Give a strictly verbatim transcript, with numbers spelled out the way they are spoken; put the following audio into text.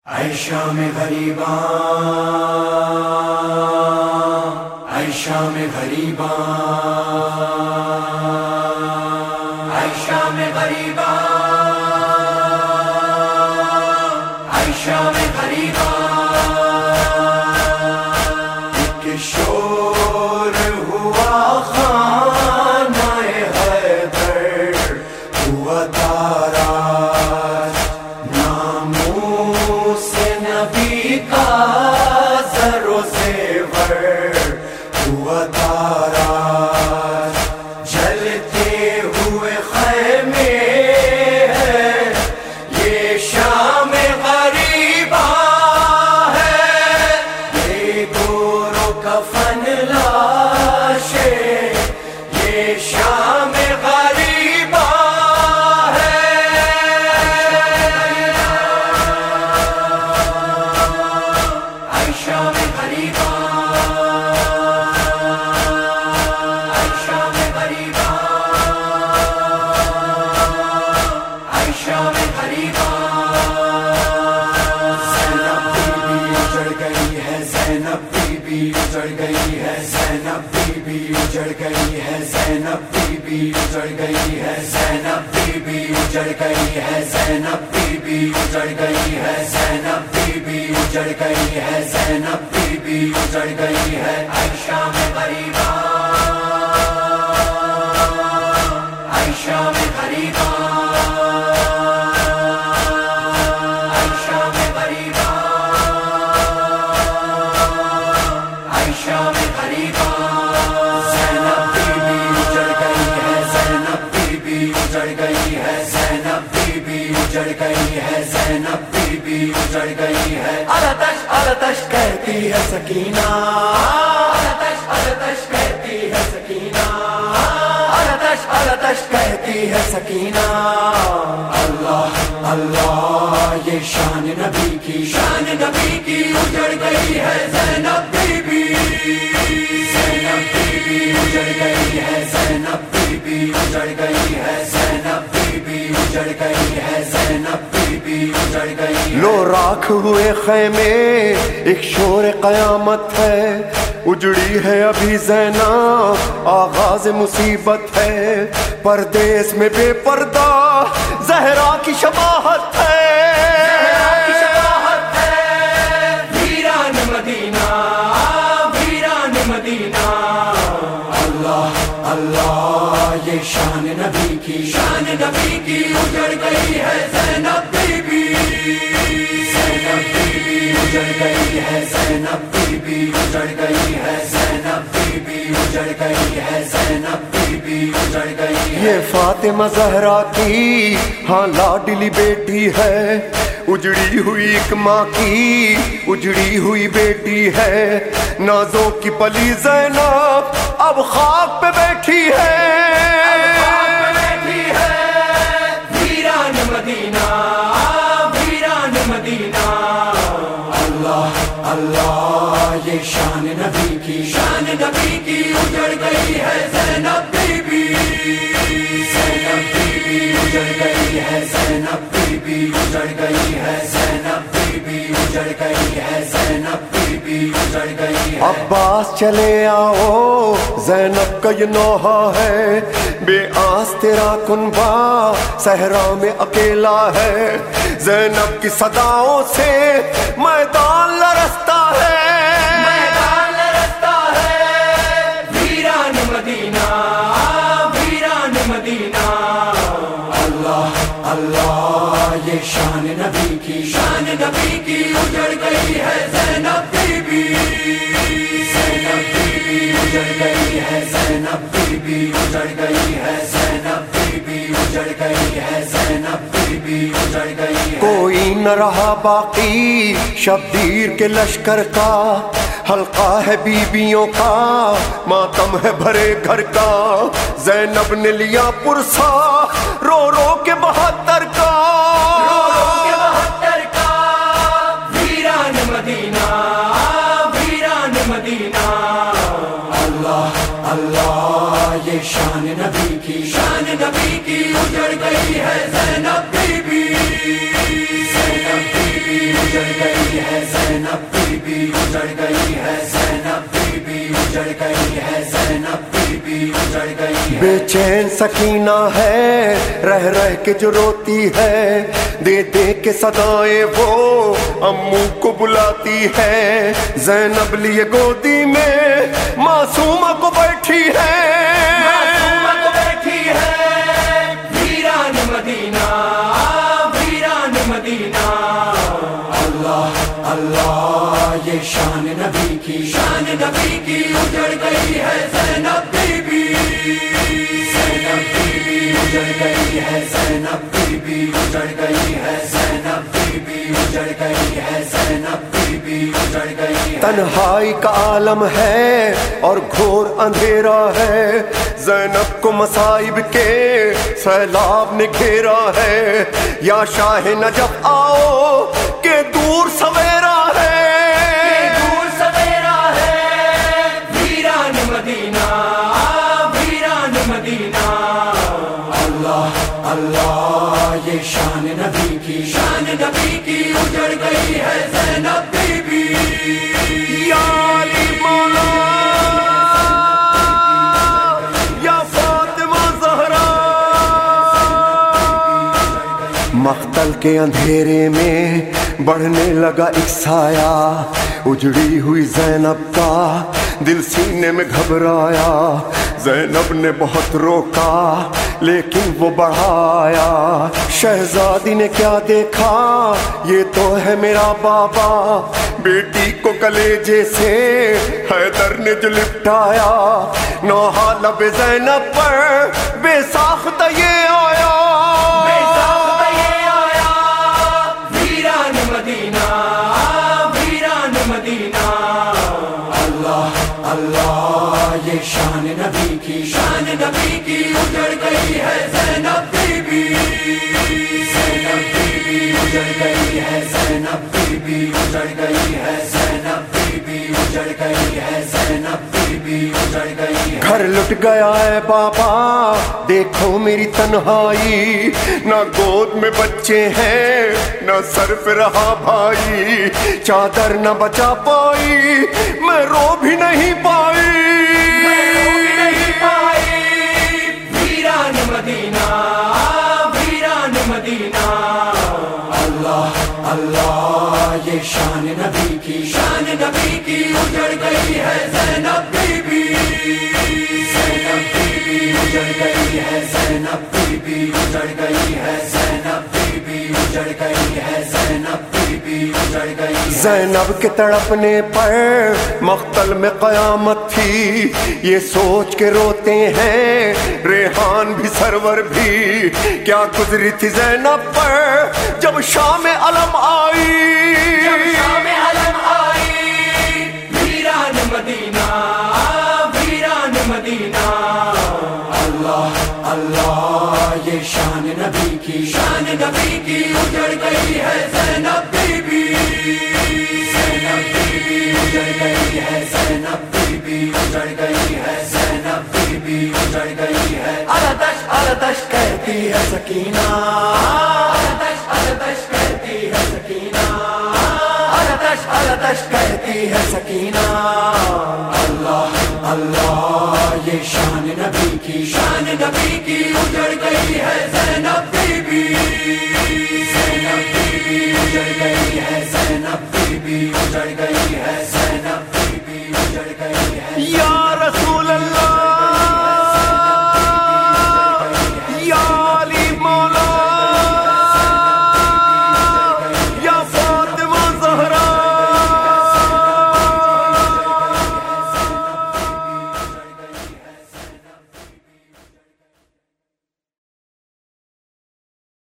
اے شام غریباں، اے شام غریباں، اے شام غریباں، اے شام غریباں، ایک شور ہوا خانہ حیدر، ہوا تاراج ناموس نبی کا زر و زیور، ہوا تاراج جلتے ہوئے خیمے ہے، یہ شام غریباں ہے، یہ گور و کفن لاشیں، یہ شام غریباں ہے، اے شام غریباں، اے شام غریباں، اے شام غریباں، زینب بی بی اجڑ گئی ہے، زینب بی بی اجڑ گئی ہے، زینب بی بی اجڑ گئی ہے، زینب بی بی اجڑ گئی ہے، زینب بی بی اجڑ گئی ہے، زینب بی بی اجڑ گئی ہے، زینب بی بی اجڑ گئی ہے، زینب بی بی اجڑ گئی ہے، اے شام غریباں، اے شام غریباں، اے شام غریباں، اے شام غریباں، زینب بی بی اجڑ گئی ہے، زینب بی بی اجڑ گئی ہے، زینب بی بی اجڑ گئی ہے، زینب بی بی اجڑ گئی ہے، التش التش کہتی ہے سکینہ، التش التش کہتی ہے سکینہ، التش التش کہتی ہے سکینہ، اللہ اللہ یہ شان نبی کی، شان نبی کی اجڑ گئی ہے، زینب بی بی، زینب بی بی اجڑ گئی ہے، زینب بی بی اجڑ گئی ہے، زینب بی بی اجڑ گئی ہے، زینب بی بی اجڑ گئی ہے، لو راکھ ہوئے خیمے ایک شور قیامت ہے، اجڑی ہے ابھی زینب آغاز مصیبت ہے، پردیس میں بے پردہ زہرا کی شباہت ہے، زہرا کی شباہت ہے، ویران مدینہ، ویران مدینہ، اللہ اللہ یہ شان نبی کی، شان نبی کی اجڑ گئی ہے، زینب بی بی، زینب بی بی اجڑ گئی ہے، زینب بی بی اجڑ گئی ہے، زینب بی بی اجڑ گئی ہے، زینب بی بی اجڑ گئی ہے، یہ فاطمہ زہرا کی ہاں لاڈلی بیٹی ہے، اجڑی ہوئی ایک ماں کی اجڑی ہوئی بیٹی ہے، نازوں کی پلی زینب اب خاک پہ بیٹھی ہے، ویران مدینہ، ویران مدینہ، اللہ اللہ یہ شان نبی کی، شان نبی کی اجڑ گئی ہے، زینب بی بی، زینب بی بی اجڑ گئی ہے، زینب بی بی اجڑ گئی ہے، زینب بی بی اجڑ گئی ہے، زینب بی بی اجڑ گئی ہے، عباس چلے آؤ زینب کا یہ نوحہ ہے، بے آس تیرا کنبہ صحرا میں اکیلا ہے، زینب کی صداؤں سے میدان لرزتا ہے، میدان لرزتا ہے، ویران مدینہ، ویران مدینہ، اللہ اللہ یہ شان نبی کی، شان نبی کی اجڑ گئی ہے، زینب بی بی، زینب بی بی اجڑ گئی ہے، زینب بی بی اجڑ گئی ہے، زینب بی بی اجڑ گئی ہے، زینب بی بی اجڑ گئی ہے، کوئی نہ رہا باقی شبیر کے لشکر کا، حلقہ ہے بیویوں کا ماتم ہے بھرے گھر کا، زینب نے لیا پرسا رو رو کے بہتر کا، رو رو کے بہتر کا، ویران مدینہ، ویران مدینہ، اللہ اللہ یہ شان نبی کی، شان نبی کی اجڑ گئی ہے، زینب بی بی، زینب بی بی اجڑ گئی गई है ज़ैनब बीबी उजड़ गई है ज़ैनब बीबी उजड़ गई है ज़ैनब बीबी उजड़ गई है। बेचैन सकीना है रह रह के जो रोती है, दे दे के सदाएं वो अम्मू को बुलाती है। ज़ैनब लिए गोदी में मासूमा को बैठी है, मासूमा को बैठी है वीरान मदीना वीरान मदीना। अल्लाह अल्लाह ये शान नबी की शान नबी की उजड़ गई है ज़ैनब बीबी ज़ैनब बीबी उजड़ गई है ज़ैनब बीबी उजड़ गई है ज़ैनब बीबी उजड़ गई है ज़ैनब बीबी उजड़ गई है। तन्हाई का आलम है और घोर अंधेरा है, ज़ैनब को मसाइब के सैलाब ने घेरा है। या शाह नजफ आओ के दूर सवेरा है, दूर सवेरा है वीरान मदीना वीरान मदीना। अल्लाह अल्लाह ये शान नबी की शान नबी की उजड़ गई है ज़ैनब बीबी। या अली मौला या फातिमा ज़हरा। मख्तल के अंधेरे में बढ़ने लगा एक साया, उजड़ी हुई ज़ैनब का दिल सीने में घबराया। ज़ैनब ने बहुत रोका लेकिन वो बढ़ाया। शहजादी ने क्या देखा ये तो है मेरा बाबा, बेटी को कलेजे से हैदर ने जो लिपटाया। नौहा लब ज़ैनब पर बेसाख्ता ये आया, बेसाख्ता ये आया वीरान मदीना वीरान मदीना। अल्लाह अल्लाह ये शान नबी की शान नबी की उजड़ गई है ज़ैनब बीबी ज़ैनब बीबी उजड़ गई है ज़ैनब बीबी उजड़ गई है ज़ैनब बीबी उजड़ गई है ज़ैनब बीबी उजड़ गई है। घर लुट गया है बाबा देखो मेरी तन्हाई, ना गोद में बच्चे हैं ना सर पे रहा भाई। चादर न बचा पाई मैं रो भी नहीं पाई, मैं रो भी नहीं पाई वीरान मदीना वीरान मदीना। अल्लाह अल्लाह ये शान नबी की शान नबी की उजड़ गई है ज़ैनब बीबी ज़ैनब बीबी उजड़ गई है ज़ैनब बीबी उजड़ गई है ज़ैनब बीबी उजड़ गई है ज़ैनब बीबी उजड़ गई है। ज़ैनब के तड़पने पर मख्तल में क़यामत थी, ये सोच के रोते हैं रेहान भी सरवर भी। क्या गुजरी थी ज़ैनब पर जब शाम अलम आई, जब शाम अलम आई वीरान मदीना वीरान मदीना। अल्लाह अल्लाह ये शान नबी की शान नबी की उजड़ गई है ज़ैनब बीबी ज़ैनब बीबी उजड़ गई है ज़ैनब बीबी उजड़ गई है ज़ैनब बीबी उजड़ गई है। अलतश अलतश कहती है सकीना, अलतश अलतश कहती है सकीना, अलतश अलतश कहती है सकीना। अल्लाह अल्लाह ये शान नबी की शान नबी की उजड़ गई है ज़ैनब बीबी ज़ैनब बीबी उजड़ गई है ज़ैनब बीबी उजड़ गई